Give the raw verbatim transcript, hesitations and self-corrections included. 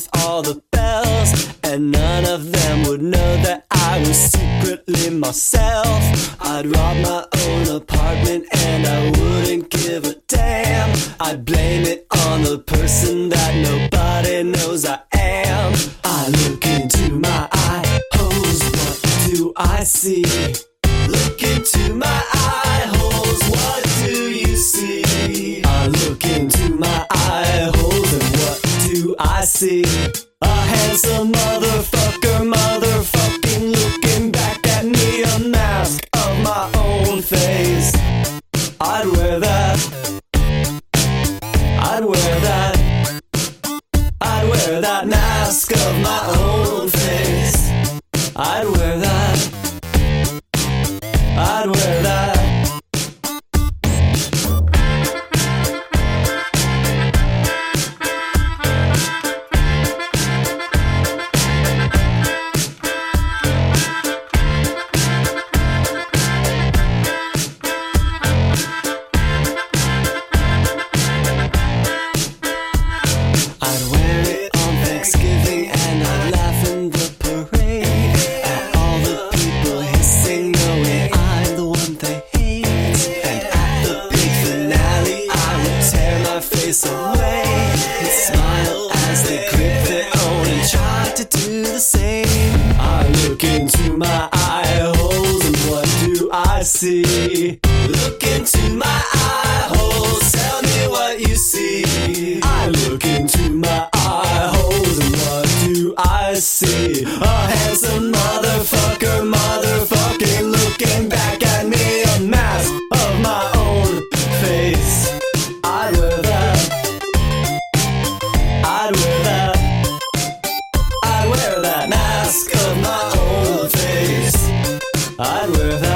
with all the bells, and none of them would know that I was secretly myself. I'd rob my own apartment and I wouldn't give a damn. I'd blame it on the person that nobody knows I am. I look into my eye holes, what do I see? Look into my eye holes, what do you see? I look into my eye holes and what do I see? A handsome motherfucker, motherfucking looking back at me, a mask of my own face. I'd wear that, I'd wear that, I'd wear that mask of my own face. I'd wear that, I'd wear that. I'd wear it on Thanksgiving and I'd laugh in the parade at all the people hissing, knowing I'm the one they hate. And at the big finale I would tear my face away and smile as they grip their own and try to do the same. I look into my eye holes and what do I see? Look into my eye holes, tell me what you see. I look into my eye holes and what do I see? A handsome motherfucker, motherfucking looking back at me, a mask of my own face. I'd wear that, I'd wear that, I'd wear that mask of my own face. I'd wear that.